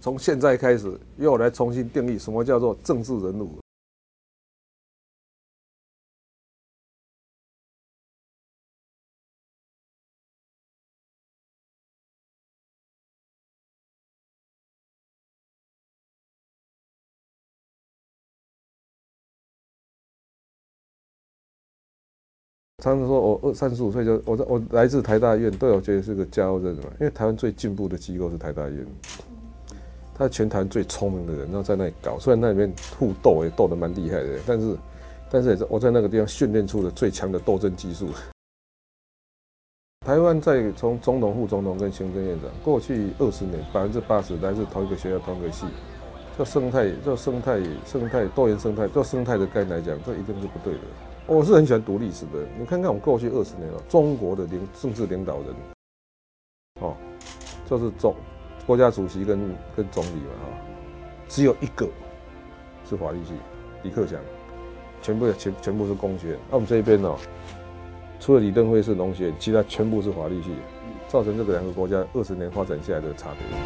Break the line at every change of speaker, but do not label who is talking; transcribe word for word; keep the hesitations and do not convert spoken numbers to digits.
从现在开始又来重新定义什么叫做政治人物。常常说我二三十五岁就我我来自台大医院，都有觉得是个骄傲人嘛，因为台湾最进步的机构是台大医院，他是全台湾最聪明的人，然后在那里搞，虽然那里面互斗也斗得蛮厉害的，但是但是也是我在那个地方训练出了最强的斗争技术。台湾在从总统、副总统跟行政院长，过去二十年百分之八十来自同一个学校、同一个系，这生态、这生态、生态多元生态，就生态的概念来讲，这一定是不对的。我是很喜欢读历史的，你看看我们过去二十年哦，中国的领政治领导人，哦，就是总国家主席跟跟总理嘛，哈、哦，只有一个是法律系，李克强，全部全全部是工学院。那、啊、我们这边哦，除了李登辉是农学院，其他全部是法律系，造成这个两个国家二十年发展下来的差别。